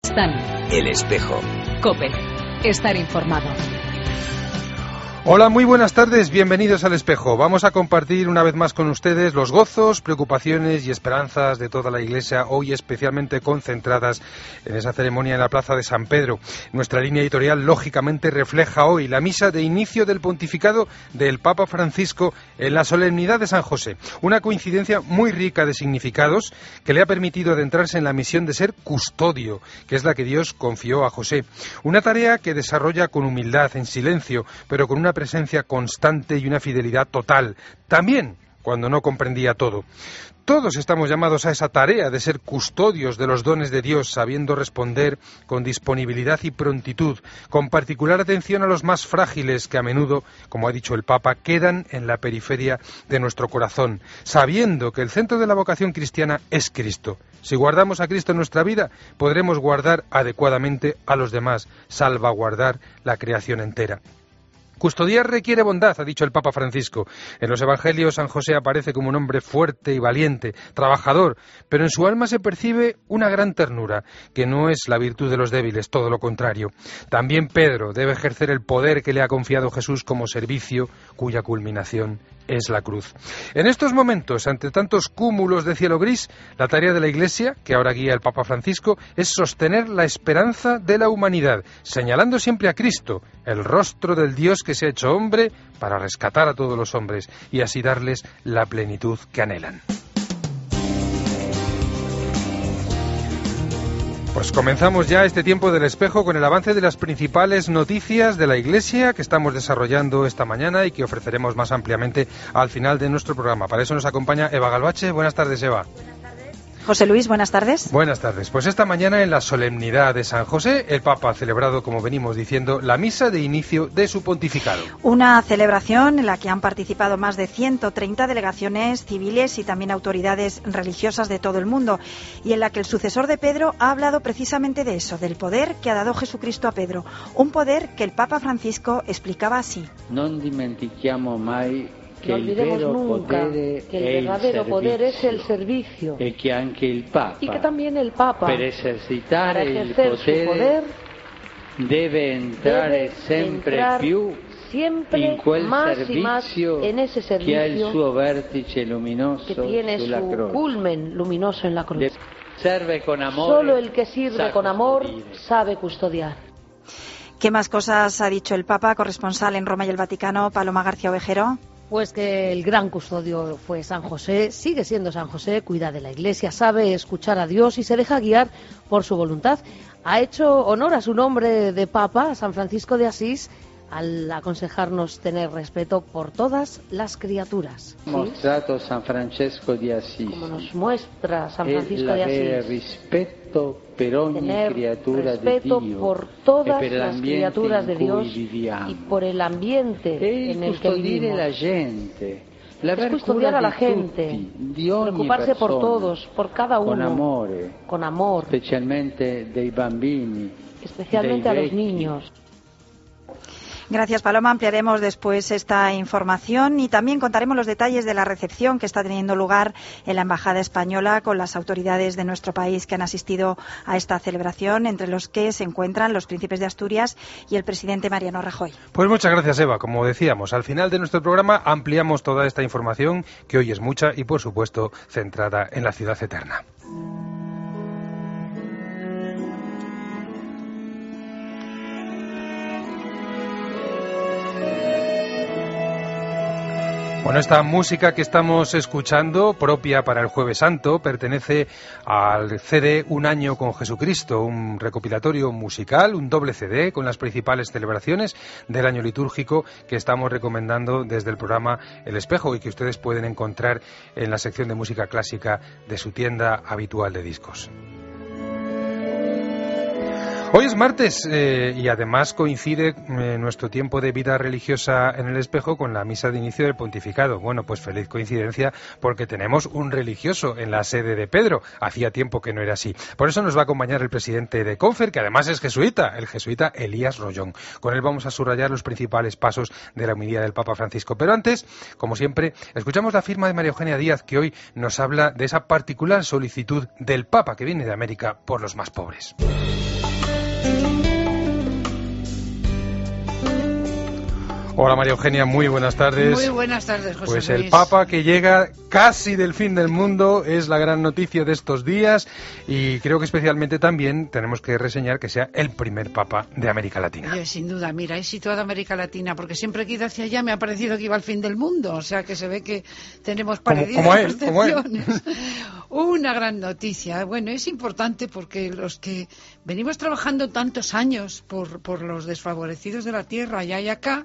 están. El Espejo. COPE. Estar informado. Hola, muy buenas tardes, bienvenidos al Espejo. Vamos a compartir una vez más con ustedes los gozos, preocupaciones y esperanzas de toda la Iglesia, hoy especialmente concentradas en esa ceremonia en la Plaza de San Pedro. Nuestra línea editorial lógicamente refleja hoy la misa de inicio del pontificado del Papa Francisco en la solemnidad de San José. Una coincidencia muy rica de significados que le ha permitido adentrarse en la misión de ser custodio, que es la que Dios confió a José. Una tarea que desarrolla con humildad, en silencio, pero con una presencia constante y una fidelidad total, también cuando no comprendía todo. Todos estamos llamados a esa tarea de ser custodios de los dones de Dios, sabiendo responder con disponibilidad y prontitud, con particular atención a los más frágiles que a menudo, como ha dicho el Papa, quedan en la periferia de nuestro corazón, sabiendo que el centro de la vocación cristiana es Cristo. Si guardamos a Cristo en nuestra vida, podremos guardar adecuadamente a los demás, salvaguardar la creación entera. Custodiar requiere bondad, ha dicho el Papa Francisco. En los Evangelios San José aparece como un hombre fuerte y valiente, trabajador, pero en su alma se percibe una gran ternura, que no es la virtud de los débiles, todo lo contrario. También Pedro debe ejercer el poder que le ha confiado Jesús como servicio, cuya culminación es la cruz. En estos momentos, ante tantos cúmulos de cielo gris, la tarea de la Iglesia, que ahora guía el Papa Francisco, es sostener la esperanza de la humanidad, señalando siempre a Cristo, el rostro del Dios que se ha hecho hombre para rescatar a todos los hombres y así darles la plenitud que anhelan. Pues comenzamos ya este tiempo del Espejo con el avance de las principales noticias de la Iglesia que estamos desarrollando esta mañana y que ofreceremos más ampliamente al final de nuestro programa. Para eso nos acompaña Eva Galvache. Buenas tardes, Eva. José Luis, buenas tardes. Buenas tardes. Pues esta mañana en la solemnidad de San José, el Papa ha celebrado, como venimos diciendo, la misa de inicio de su pontificado. Una celebración en la que han participado más de 130 delegaciones civiles y también autoridades religiosas de todo el mundo, y en la que el sucesor de Pedro ha hablado precisamente de eso, del poder que ha dado Jesucristo a Pedro, un poder que el Papa Francisco explicaba así. No olvidemos nunca que el verdadero poder es el servicio y que también el Papa, para ejercer su poder, debe entrar siempre más y más en ese servicio que tiene su culmen luminoso en la cruz. Solo Solo el que sirve con amor sabe custodiar. ¿Qué más cosas ha dicho el Papa? Corresponsal en Roma y el Vaticano, Paloma García Ovejero. Pues que el gran custodio fue San José, sigue siendo San José, cuida de la Iglesia, sabe escuchar a Dios y se deja guiar por su voluntad. Ha hecho honor a su nombre de Papa, San Francisco de Asís, al aconsejarnos tener respeto por todas las criaturas. Mostrato San Francesco de Asís. Como nos muestra San Francisco de Asís. Respeto per ogni tener criatura respeto de Dio, por todas per las criaturas de Dios y por el ambiente en el que vivimos. La gente. Es custodiar a la gente, preocuparse por todos, por cada uno, con amor, especialmente dei bambini, especialmente a los niños. Gracias, Paloma. Ampliaremos después esta información y también contaremos los detalles de la recepción que está teniendo lugar en la Embajada Española con las autoridades de nuestro país que han asistido a esta celebración, entre los que se encuentran los príncipes de Asturias y el presidente Mariano Rajoy. Pues muchas gracias, Eva. Como decíamos, al final de nuestro programa ampliamos toda esta información, que hoy es mucha y, por supuesto, centrada en la ciudad eterna. Bueno, esta música que estamos escuchando, propia para el Jueves Santo, pertenece al CD Un año con Jesucristo, un recopilatorio musical, un doble CD con las principales celebraciones del año litúrgico que estamos recomendando desde el programa El Espejo y que ustedes pueden encontrar en la sección de música clásica de su tienda habitual de discos. Hoy es martes y además coincide nuestro tiempo de vida religiosa en el Espejo con la misa de inicio del pontificado. Bueno, pues feliz coincidencia porque tenemos un religioso en la sede de Pedro. Hacía tiempo que no era así. Por eso nos va a acompañar el presidente de Confer, que además es jesuita, el jesuita Elías Rollón. Con él vamos a subrayar los principales pasos de la homilía del Papa Francisco. Pero antes, como siempre, escuchamos la firma de María Eugenia Díaz, que hoy nos habla de esa particular solicitud del Papa que viene de América por los más pobres. Hola María Eugenia, muy buenas tardes. Muy buenas tardes, José Pues Luis. el Papa que llega casi del fin del mundo es la gran noticia de estos días y creo que especialmente también tenemos que reseñar que sea el primer Papa de América Latina. Oye, sin duda, mira, he situado América Latina porque siempre que he ido hacia allá me ha parecido que iba al fin del mundo, o sea que se ve que tenemos parecidas percepciones. Una gran noticia. Bueno, es importante porque los que venimos trabajando tantos años por los desfavorecidos de la tierra allá y acá,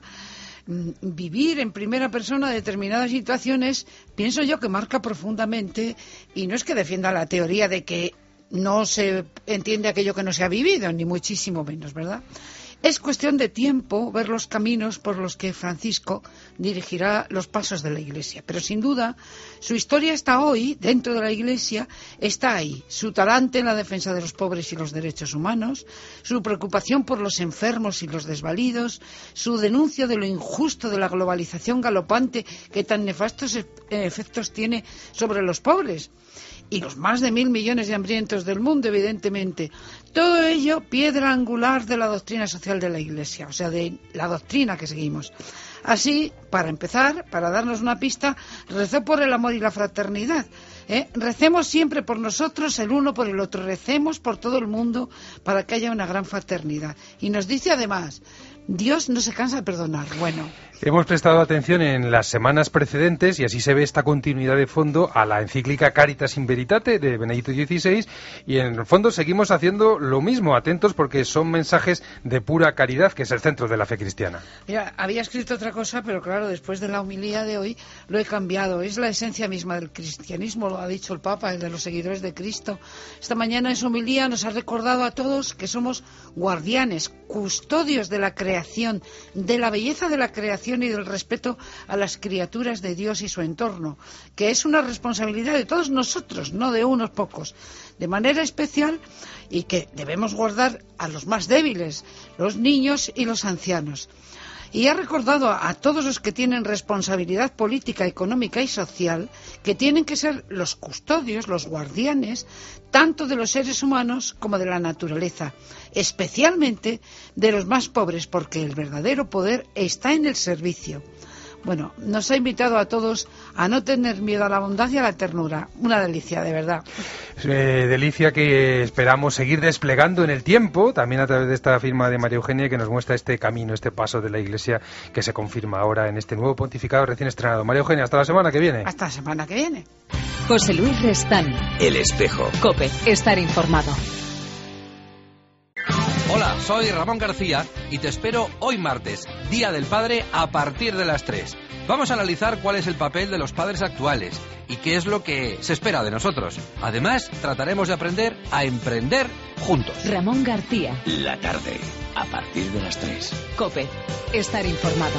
vivir en primera persona determinadas situaciones, pienso yo que marca profundamente, y no es que defienda la teoría de que no se entiende aquello que no se ha vivido, ni muchísimo menos, ¿verdad? Es cuestión de tiempo ver los caminos por los que Francisco dirigirá los pasos de la Iglesia. Pero sin duda, su historia está hoy, dentro de la Iglesia, está ahí. Su talante en la defensa de los pobres y los derechos humanos, su preocupación por los enfermos y los desvalidos, su denuncia de lo injusto de la globalización galopante que tan nefastos efectos tiene sobre los pobres. Y los más de 1.000 millones de hambrientos del mundo, evidentemente. Todo ello piedra angular de la doctrina social de la Iglesia, o sea, de la doctrina que seguimos. Así, para empezar, para darnos una pista, rezó por el amor y la fraternidad. Recemos siempre por nosotros, el uno por el otro. Recemos por todo el mundo para que haya una gran fraternidad. Y nos dice además, Dios no se cansa de perdonar. Bueno, hemos prestado atención en las semanas precedentes, y así se ve esta continuidad de fondo, a la encíclica Caritas in Veritate de Benedicto XVI, y en el fondo seguimos haciendo lo mismo, atentos porque son mensajes de pura caridad, que es el centro de la fe cristiana. Mira, había escrito otra cosa, pero claro, después de la homilía de hoy lo he cambiado. Es la esencia misma del cristianismo, lo ha dicho el Papa, el de los seguidores de Cristo. Esta mañana en su homilía nos ha recordado a todos que somos guardianes, custodios de la creación, de la belleza de la creación y del respeto a las criaturas de Dios y su entorno, que es una responsabilidad de todos nosotros, no de unos pocos, de manera especial, y que debemos guardar a los más débiles, los niños y los ancianos. Y ha recordado a todos los que tienen responsabilidad política, económica y social que tienen que ser los custodios, los guardianes, tanto de los seres humanos como de la naturaleza, especialmente de los más pobres, porque el verdadero poder está en el servicio. Bueno, nos ha invitado a todos a no tener miedo a la bondad y a la ternura. Una delicia, de verdad. Delicia que esperamos seguir desplegando en el tiempo, también a través de esta firma de María Eugenia, que nos muestra este camino, este paso de la Iglesia que se confirma ahora en este nuevo pontificado recién estrenado. María Eugenia, hasta la semana que viene. Hasta la semana que viene. José Luis Restán. El Espejo. COPE. Estar informado. Hola, soy Ramón García y te espero hoy martes, Día del Padre, a partir de las 3. Vamos a analizar cuál es el papel de los padres actuales y qué es lo que se espera de nosotros. Además, trataremos de aprender a emprender juntos. Ramón García. La tarde, a partir de las 3. COPE. Estar informado.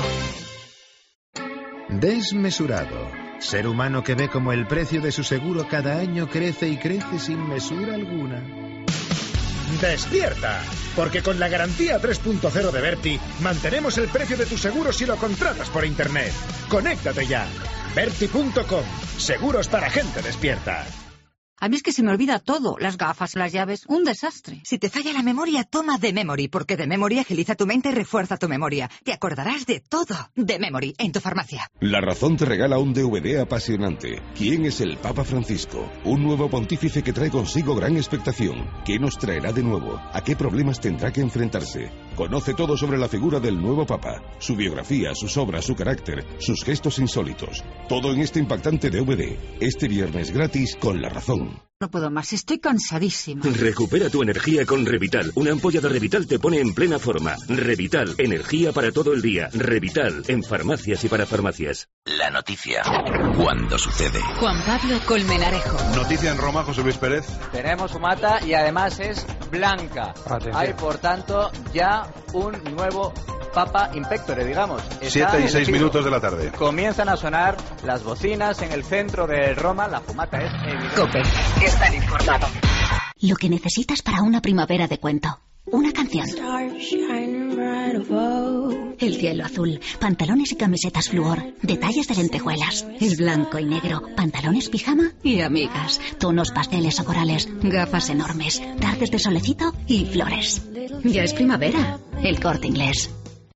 Desmesurado. Ser humano que ve como el precio de su seguro cada año crece y crece sin mesura alguna. ¡Despierta! Porque con la garantía 3.0 de Berti mantenemos el precio de tu seguro si lo contratas por internet. ¡Conéctate ya! Berti.com. Seguros para gente despierta. A mí es que se me olvida todo, las gafas, las llaves, un desastre. Si te falla la memoria, toma The Memory, porque The Memory agiliza tu mente y refuerza tu memoria. Te acordarás de todo. The Memory, en tu farmacia. La Razón te regala un DVD apasionante. ¿Quién es el Papa Francisco? Un nuevo pontífice que trae consigo gran expectación. ¿Qué nos traerá de nuevo? ¿A qué problemas tendrá que enfrentarse? Conoce todo sobre la figura del nuevo Papa, su biografía, sus obras, su carácter, sus gestos insólitos. Todo en este impactante DVD. Este viernes gratis con La Razón. No puedo más, estoy cansadísima. Recupera tu energía con Revital. Una ampolla de Revital te pone en plena forma. Revital, energía para todo el día. Revital, en farmacias y para farmacias. La noticia, cuando sucede. Juan Pablo Colmenarejo. Noticia en Roma, José Luis Pérez. Tenemos fumata y además es blanca. Atención. Hay, por tanto, ya un nuevo Papa Impectore, digamos. 7 y 6 minutos de la tarde. Comienzan a sonar las bocinas en el centro de Roma. La fumata es evidente. COPE. Estar informado. Lo que necesitas para una primavera de cuento. Una canción. El cielo azul, pantalones y camisetas fluor, detalles de lentejuelas, el blanco y negro, pantalones pijama y amigas, tonos pasteles o corales, gafas enormes, tardes de solecito y flores. Ya es primavera. El Corte Inglés.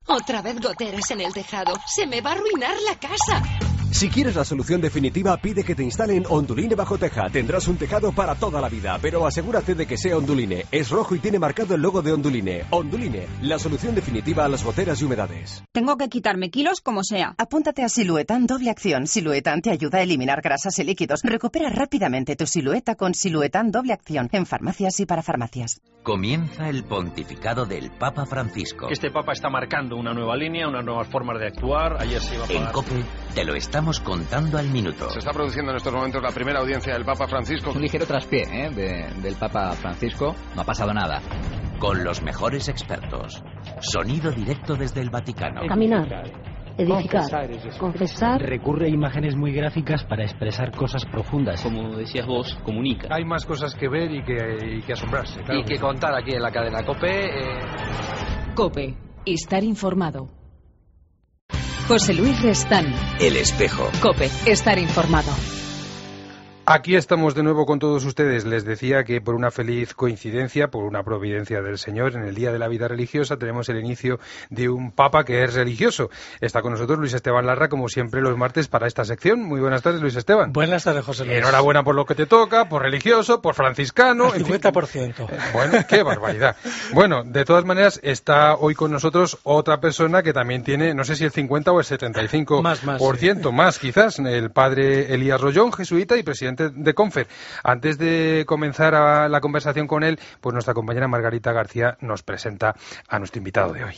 Otra vez goteras en el tejado. Se me va a arruinar la casa. Si quieres la solución definitiva, pide que te instalen Onduline bajo teja. Tendrás un tejado para toda la vida, pero asegúrate de que sea Onduline. Es rojo y tiene marcado el logo de Onduline. Onduline, la solución definitiva a las goteras y humedades. Tengo que quitarme kilos como sea. Apúntate a Siluetan doble acción. Siluetan te ayuda a eliminar grasas y líquidos. Recupera rápidamente tu silueta con Siluetan doble acción en farmacias y para farmacias. Comienza el pontificado del Papa Francisco. Este Papa está marcando una nueva línea, unas nuevas formas de actuar. Ayer se iba a pagar. En COPE te lo estamos contando al minuto. Se está produciendo en estos momentos la primera audiencia del Papa Francisco. Un ligero traspié del Papa Francisco. No ha pasado nada. Con los mejores expertos. Sonido directo desde el Vaticano. Caminar, edificar, confesar. Recurre a imágenes muy gráficas para expresar cosas profundas. Como decías vos, comunica. Hay más cosas que ver y que asombrarse. Claro. Y que contar aquí en la cadena COPE. COPE. Estar informado. José Luis Restán. El Espejo. COPE. Estar informado. Aquí estamos de nuevo con todos ustedes. Les decía que por una feliz coincidencia, por una providencia del Señor, en el Día de la Vida Religiosa tenemos el inicio de un Papa que es religioso. Está con nosotros Luis Esteban Larra, como siempre los martes, para esta sección. Muy buenas tardes, Luis Esteban. Buenas tardes, José Luis. Enhorabuena por lo que te toca, por religioso, por franciscano. 50%. Bueno, qué barbaridad. Bueno, de todas maneras, está hoy con nosotros otra persona que también tiene, no sé si el 50 o el 75%, más quizás, el padre Elías Rollón, jesuita y presidente de Confer. Antes de comenzar la conversación con él, pues nuestra compañera Margarita García nos presenta a nuestro invitado de hoy.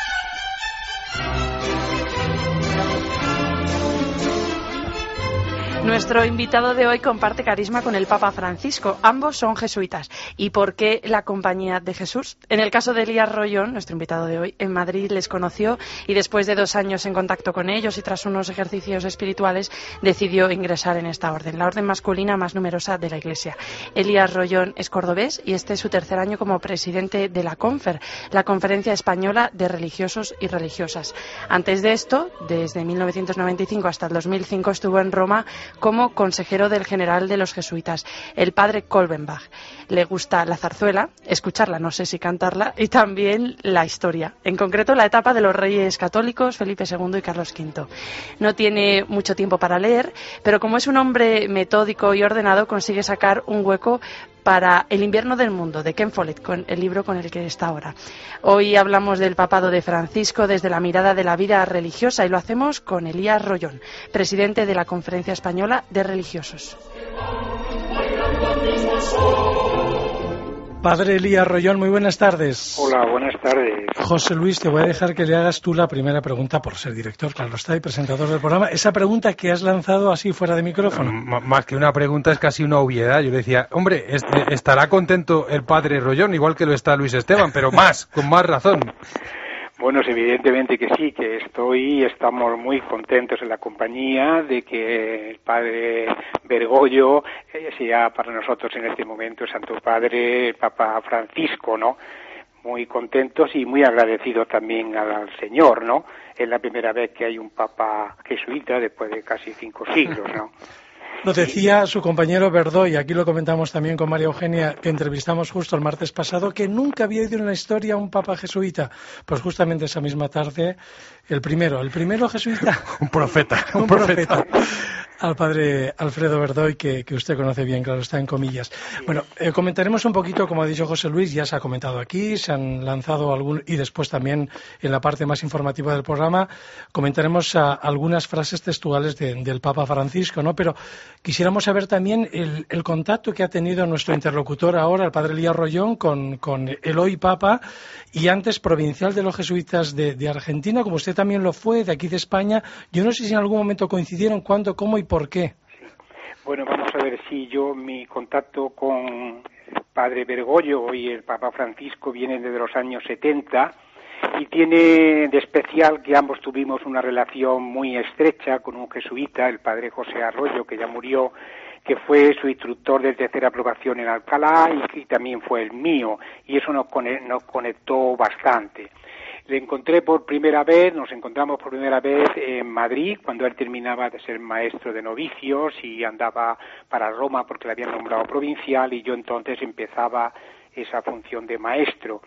Nuestro invitado de hoy comparte carisma con el Papa Francisco. Ambos son jesuitas. ¿Y por qué la Compañía de Jesús? En el caso de Elías Rollón, nuestro invitado de hoy, en Madrid les conoció y después de 2 años en contacto con ellos y tras unos ejercicios espirituales decidió ingresar en esta orden, la orden masculina más numerosa de la Iglesia. Elías Rollón es cordobés y este es su 3er año como presidente de la CONFER, la Conferencia Española de Religiosos y Religiosas. Antes de esto, desde 1995 hasta el 2005 estuvo en Roma como consejero del general de los jesuitas, el padre Kolbenbach. Le gusta la zarzuela, escucharla, no sé si cantarla, y también la historia, en concreto la etapa de los reyes católicos, Felipe II y Carlos V. No tiene mucho tiempo para leer, pero como es un hombre metódico y ordenado, consigue sacar un hueco para El invierno del mundo, de Ken Follett, con el libro con el que está ahora. Hoy hablamos del papado de Francisco desde la mirada de la vida religiosa y lo hacemos con Elías Rollón, presidente de la Conferencia Española de Religiosos. Padre Elías Rollón, muy buenas tardes. Hola, buenas tardes. José Luis, te voy a dejar que le hagas tú la primera pregunta por ser director, claro está, y presentador del programa. Esa pregunta que has lanzado así fuera de micrófono. Más que una pregunta es casi una obviedad. Yo decía, hombre, estará contento el padre Rollón, igual que lo está Luis Esteban, pero con más razón. Bueno, evidentemente que sí, que estamos muy contentos en la compañía de que el padre Bergoglio sea para nosotros en este momento el Santo Padre, el Papa Francisco, ¿no? Muy contentos y muy agradecidos también al Señor, ¿no? Es la primera vez que hay un Papa jesuita después de casi 5 siglos, ¿no? Lo decía su compañero Verdoy, aquí lo comentamos también con María Eugenia, que entrevistamos justo el martes pasado, que nunca había habido en la historia un papa jesuita. Pues justamente esa misma tarde, el primero jesuita. Un profeta. Al padre Alfredo Verdoy, que usted conoce bien, claro, está en comillas. Bueno, comentaremos un poquito, como ha dicho José Luis, ya se ha comentado aquí, se han lanzado y después también en la parte más informativa del programa, comentaremos algunas frases textuales del Papa Francisco, ¿no? Pero quisiéramos saber también el contacto que ha tenido nuestro interlocutor ahora, el padre Elías Rollón, con el hoy Papa y antes provincial de los jesuitas de Argentina, como usted también lo fue, de aquí de España. Yo no sé si en algún momento coincidieron, cuándo, cómo y por qué. Sí. Bueno, vamos a ver si mi contacto con el padre Bergoglio y el Papa Francisco viene desde los años 70 y tiene de especial que ambos tuvimos una relación muy estrecha con un jesuita, el padre José Arroyo, que ya murió, que fue su instructor de tercera aprobación en Alcalá y también fue el mío, y eso nos conectó bastante. Nos encontramos por primera vez en Madrid, cuando él terminaba de ser maestro de novicios y andaba para Roma porque le habían nombrado provincial y yo entonces empezaba esa función de maestro.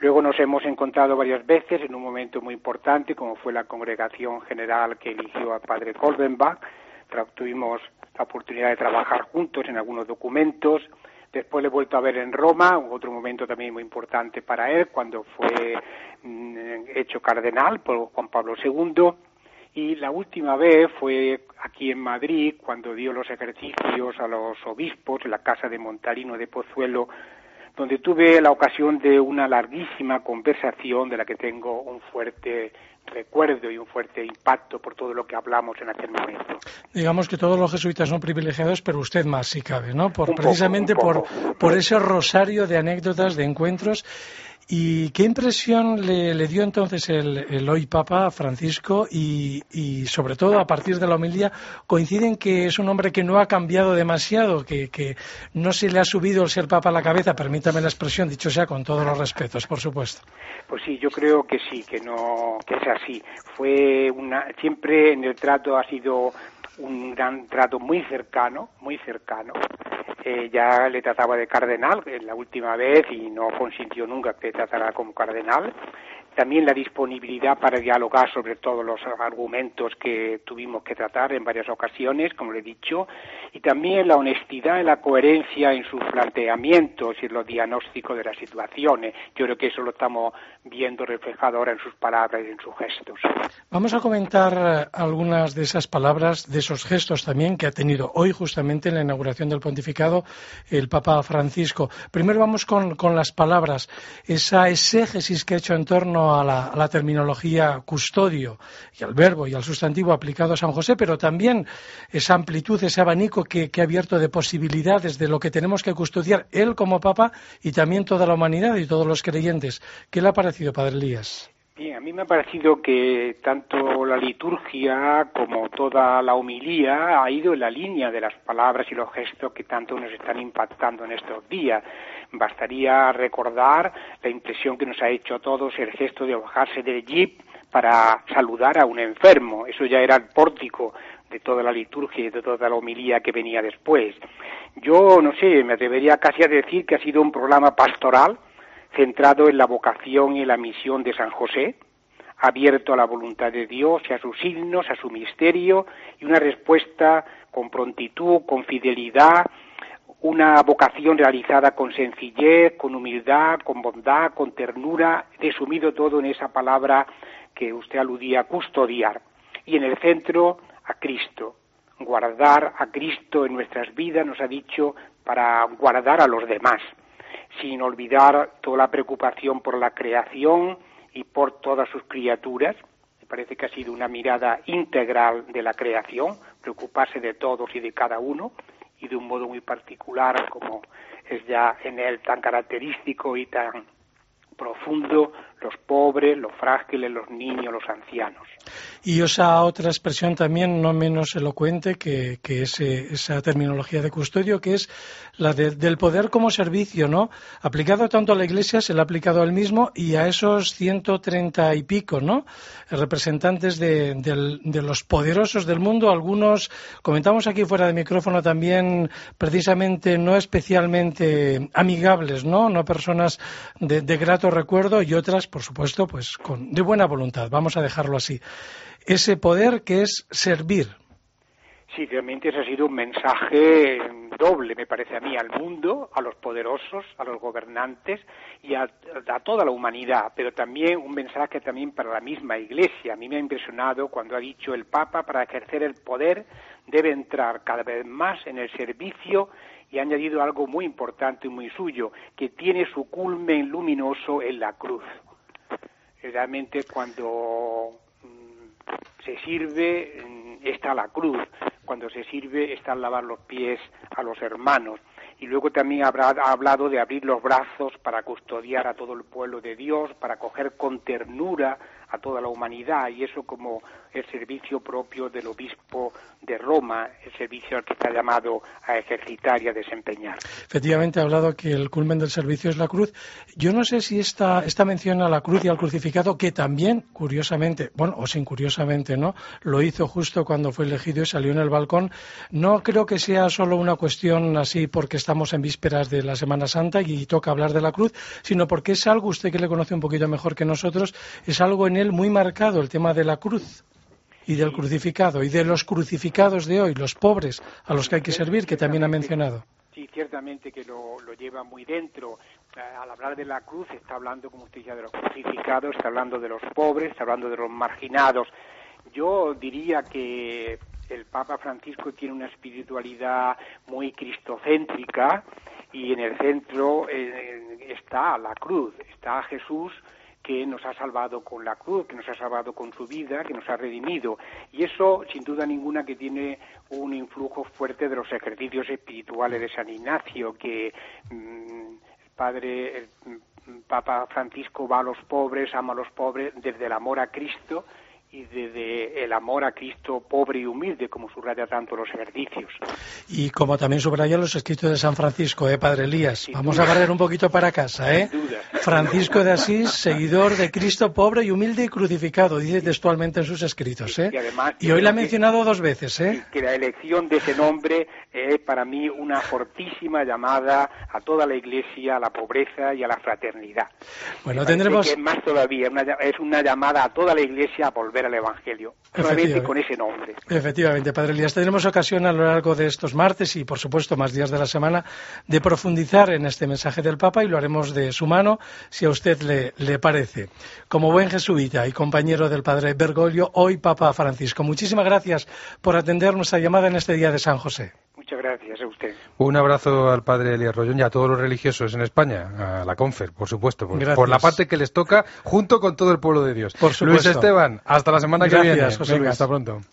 Luego nos hemos encontrado varias veces en un momento muy importante, como fue la congregación general que eligió al padre Kolbenbach. Tuvimos la oportunidad de trabajar juntos en algunos documentos. Después le he vuelto a ver en Roma, otro momento también muy importante para él, cuando fue hecho cardenal por Juan Pablo II. Y la última vez fue aquí en Madrid, cuando dio los ejercicios a los obispos en la casa de Montarino de Pozuelo, donde tuve la ocasión de una larguísima conversación de la que tengo un fuerte recuerdo y un fuerte impacto por todo lo que hablamos en aquel momento. Digamos que todos los jesuitas son privilegiados, pero usted más, si cabe, ¿no? Precisamente por ese rosario de anécdotas, de encuentros. ¿Y qué impresión le dio entonces el hoy Papa Francisco y sobre todo a partir de la homilía coinciden que es un hombre que no ha cambiado demasiado, que no se le ha subido el ser Papa a la cabeza, permítame la expresión, dicho sea con todos los respetos, por supuesto? Pues sí, yo creo que sí, que es así. Siempre en el trato ha sido un gran trato muy cercano. Ya le trataba de cardenal la última vez y no consintió nunca que le tratara como cardenal. También la disponibilidad para dialogar sobre todos los argumentos que tuvimos que tratar en varias ocasiones, como le he dicho, y también la honestidad y la coherencia en sus planteamientos y en los diagnósticos de las situaciones. Yo creo que eso lo estamos viendo reflejado ahora en sus palabras y en sus gestos. Vamos a comentar algunas de esas palabras, de esos gestos también que ha tenido hoy justamente en la inauguración del pontificado el Papa Francisco. Primero vamos con las palabras, esa exégesis que ha hecho en torno a la terminología custodio y al verbo y al sustantivo aplicado a San José, pero también esa amplitud, ese abanico que ha abierto de posibilidades de lo que tenemos que custodiar él como Papa y también toda la humanidad y todos los creyentes. ¿Qué le ha parecido, Padre Elías? Bien, a mí me ha parecido que tanto la liturgia como toda la homilía ha ido en la línea de las palabras y los gestos que tanto nos están impactando en estos días. Bastaría recordar la impresión que nos ha hecho a todos el gesto de bajarse del jeep para saludar a un enfermo. Eso ya era el pórtico de toda la liturgia y de toda la homilía que venía después. Yo, no sé, me atrevería casi a decir que ha sido un programa pastoral centrado en la vocación y la misión de San José, abierto a la voluntad de Dios y a sus signos, a su misterio, y una respuesta con prontitud, con fidelidad, una vocación realizada con sencillez, con humildad, con bondad, con ternura, resumido todo en esa palabra que usted aludía, custodiar. Y en el centro, a Cristo. Guardar a Cristo en nuestras vidas, nos ha dicho, para guardar a los demás, sin olvidar toda la preocupación por la creación y por todas sus criaturas. Me parece que ha sido una mirada integral de la creación, preocuparse de todos y de cada uno, y de un modo muy particular, como es ya en él tan característico y tan profundo, los pobres, los frágiles, los niños, los ancianos. Y esa otra expresión también no menos elocuente que esa terminología de custodio, que es la del poder como servicio, ¿no? Aplicado tanto a la Iglesia, se le ha aplicado a él mismo y a esos 130 y pico, ¿no? Representantes de los poderosos del mundo, algunos, comentamos aquí fuera de micrófono también, precisamente no especialmente amigables, ¿no? No personas de grato recuerdo y otras, por supuesto, pues de buena voluntad, vamos a dejarlo así. Ese poder que es servir. Sí, realmente ese ha sido un mensaje doble, me parece a mí, al mundo, a los poderosos, a los gobernantes y a toda la humanidad, pero también un mensaje también para la misma Iglesia. A mí me ha impresionado cuando ha dicho el Papa, para ejercer el poder debe entrar cada vez más en el servicio, y ha añadido algo muy importante y muy suyo, que tiene su culmen luminoso en la cruz. Realmente cuando se sirve está la cruz, cuando se sirve está el lavar los pies a los hermanos. Y luego también ha hablado de abrir los brazos para custodiar a todo el pueblo de Dios, para acoger con ternura a toda la humanidad, y eso como el servicio propio del obispo de Roma, el servicio al que está llamado a ejercitar y a desempeñar. Efectivamente, ha hablado que el culmen del servicio es la cruz. Yo no sé si esta mención a la cruz y al crucificado, que también, curiosamente, bueno, o sin curiosamente, ¿no?, lo hizo justo cuando fue elegido y salió en el balcón, no creo que sea solo una cuestión así porque estamos en vísperas de la Semana Santa y toca hablar de la cruz, sino porque es algo, usted que le conoce un poquito mejor que nosotros, es algo en él muy marcado, el tema de la cruz y del crucificado y de los crucificados de hoy, los pobres a los que hay que servir, que también ha mencionado. Sí, ciertamente que lo lleva muy dentro. Al hablar de la cruz está hablando, como usted decía, de los crucificados, está hablando de los pobres, está hablando de los marginados. Yo diría que el Papa Francisco tiene una espiritualidad muy cristocéntrica y en el centro está la cruz, está Jesús, que nos ha salvado con la cruz, que nos ha salvado con su vida, que nos ha redimido. Y eso, sin duda ninguna, que tiene un influjo fuerte de los ejercicios espirituales de San Ignacio, que el Papa Francisco va a los pobres, ama a los pobres desde el amor a Cristo y desde el amor a Cristo pobre y humilde, como subraya tanto los ejercicios. Y como también subraya los escritos de San Francisco, Padre Elías. Vamos a barrer un poquito para casa, Francisco de Asís, seguidor de Cristo pobre y humilde y crucificado, dice textualmente en sus escritos, Y hoy la ha mencionado 2 veces, Que la elección de ese nombre es para mí una fortísima llamada a toda la Iglesia, a la pobreza y a la fraternidad. Bueno, tendremos... Que más todavía, es una llamada a toda la Iglesia a volver al Evangelio, solamente con ese nombre. Efectivamente, Padre Elías, tendremos ocasión a lo largo de estos martes y, por supuesto, más días de la semana, de profundizar en este mensaje del Papa, y lo haremos de su mano, si a usted le parece. Como buen jesuita y compañero del Padre Bergoglio, hoy Papa Francisco. Muchísimas gracias por atender nuestra llamada en este día de San José. Muchas gracias a usted. Un abrazo al Padre Elías Rollón y a todos los religiosos en España, a la Confer, por supuesto, por la parte que les toca, junto con todo el pueblo de Dios. Por supuesto. Luis Esteban, hasta la semana que viene. José Luis. Hasta pronto.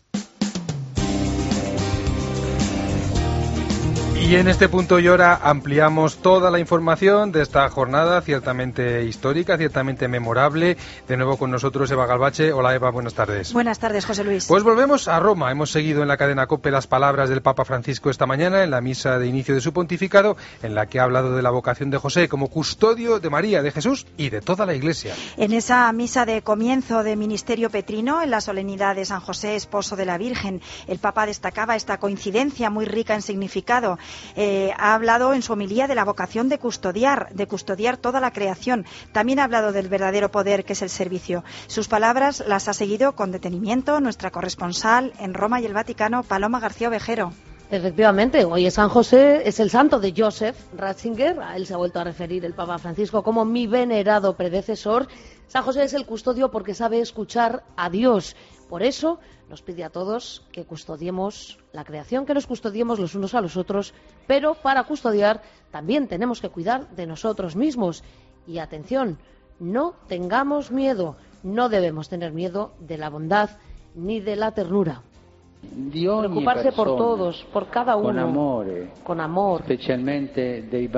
Y en este punto y hora ampliamos toda la información de esta jornada ciertamente histórica, ciertamente memorable. De nuevo con nosotros Eva Galvache. Hola Eva, buenas tardes. Buenas tardes, José Luis. Pues volvemos a Roma. Hemos seguido en la cadena COPE las palabras del Papa Francisco esta mañana en la misa de inicio de su pontificado, en la que ha hablado de la vocación de José como custodio de María, de Jesús y de toda la Iglesia. En esa misa de comienzo de ministerio petrino, en la solemnidad de San José, esposo de la Virgen, el Papa destacaba esta coincidencia muy rica en significado. Ha hablado en su homilía de la vocación de custodiar toda la creación. También ha hablado del verdadero poder que es el servicio. Sus palabras las ha seguido con detenimiento nuestra corresponsal en Roma y el Vaticano, Paloma García Ovejero. Efectivamente, hoy es San José, es el santo de Joseph Ratzinger. A él se ha vuelto a referir el Papa Francisco como mi venerado predecesor. San José es el custodio porque sabe escuchar a Dios. Por eso nos pide a todos que custodiemos la creación, que nos custodiemos los unos a los otros, pero para custodiar también tenemos que cuidar de nosotros mismos. Y atención, no tengamos miedo, no debemos tener miedo de la bondad ni de la ternura. Preocuparse por todos, por cada uno, con amor, especialmente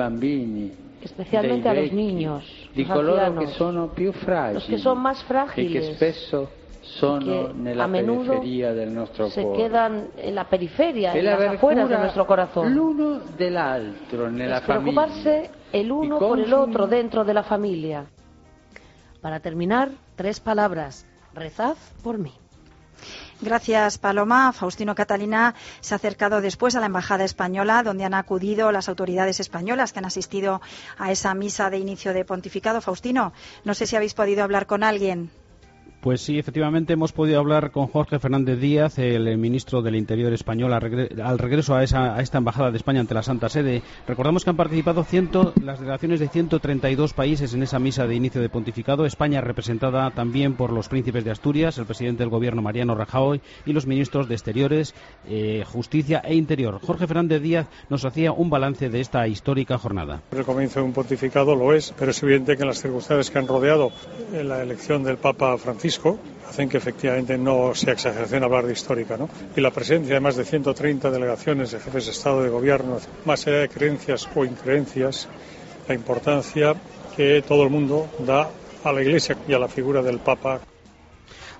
a los niños, di coloro che sono più fragili, los que son más frágiles, y que spesso sono nella periferia del nostro se cuore. Quedan en la periferia, en las afueras de nuestro corazón. L'uno dell'altro nella preocuparse el uno por el otro dentro de la familia. Para terminar, 3 palabras: rezad por mí. Gracias, Paloma. Faustino Catalina se ha acercado después a la Embajada Española, donde han acudido las autoridades españolas que han asistido a esa misa de inicio de pontificado. Faustino, no sé si habéis podido hablar con alguien. Pues sí, efectivamente hemos podido hablar con Jorge Fernández Díaz, el ministro del Interior español, al regreso a esta embajada de España ante la Santa Sede. Recordamos que han participado las delegaciones de 132 países en esa misa de inicio de pontificado. España representada también por los príncipes de Asturias, el presidente del gobierno Mariano Rajoy y los ministros de Exteriores, Justicia e Interior. Jorge Fernández Díaz nos hacía un balance de esta histórica jornada. El comienzo de un pontificado lo es, pero es evidente que en las circunstancias que han rodeado la elección del Papa Francisco hacen que efectivamente no sea exageración hablar de histórica, ¿no? Y la presencia de más de 130 delegaciones de jefes de Estado y de Gobierno, más allá de creencias o increencias, la importancia que todo el mundo da a la Iglesia y a la figura del Papa.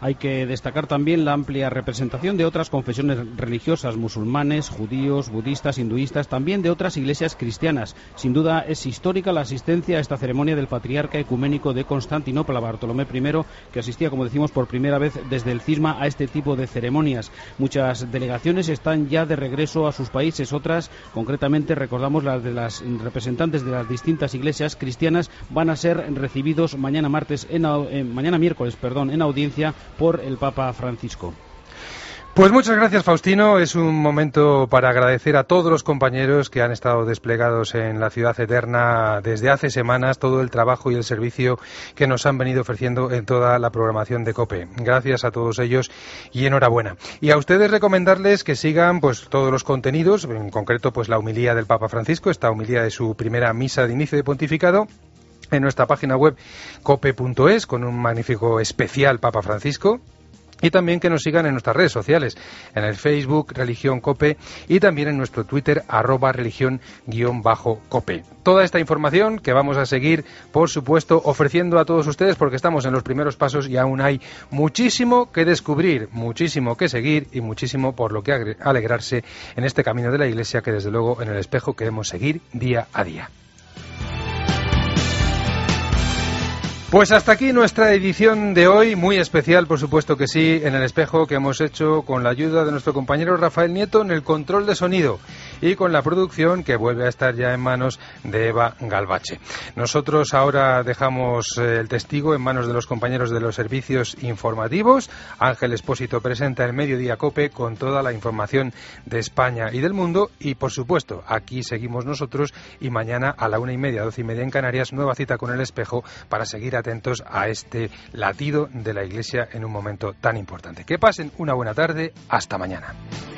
Hay que destacar también la amplia representación de otras confesiones religiosas, musulmanes, judíos, budistas, hinduistas, también de otras iglesias cristianas. Sin duda es histórica la asistencia a esta ceremonia del patriarca ecuménico de Constantinopla, Bartolomé I, que asistía, como decimos, por primera vez desde el cisma a este tipo de ceremonias. Muchas delegaciones están ya de regreso a sus países, otras, concretamente recordamos las de las representantes de las distintas iglesias cristianas, van a ser recibidos mañana miércoles, en audiencia por el Papa Francisco. Pues muchas gracias, Faustino. Es un momento para agradecer a todos los compañeros que han estado desplegados en la Ciudad Eterna desde hace semanas, todo el trabajo y el servicio que nos han venido ofreciendo en toda la programación de COPE. Gracias a todos ellos y enhorabuena. Y a ustedes recomendarles que sigan pues todos los contenidos, en concreto pues la homilía del Papa Francisco, esta homilía de su primera misa de inicio de pontificado, en nuestra página web cope.es, con un magnífico especial Papa Francisco. Y también que nos sigan en nuestras redes sociales, en el Facebook Religión Cope y también en nuestro Twitter @religión_cope. Toda esta información que vamos a seguir, por supuesto, ofreciendo a todos ustedes porque estamos en los primeros pasos y aún hay muchísimo que descubrir, muchísimo que seguir y muchísimo por lo que alegrarse en este camino de la Iglesia que desde luego en el espejo queremos seguir día a día. Pues hasta aquí nuestra edición de hoy, muy especial, por supuesto que sí, en el espejo, que hemos hecho con la ayuda de nuestro compañero Rafael Nieto en el control de sonido y con la producción que vuelve a estar ya en manos de Eva Galvache. Nosotros ahora dejamos el testigo en manos de los compañeros de los servicios informativos. Ángel Expósito presenta el Mediodía Cope con toda la información de España y del mundo y, por supuesto, aquí seguimos nosotros y mañana a la 1:30, 12:30 en Canarias, nueva cita con el espejo para seguir atentos a este latido de la Iglesia en un momento tan importante. Que pasen una buena tarde. Hasta mañana.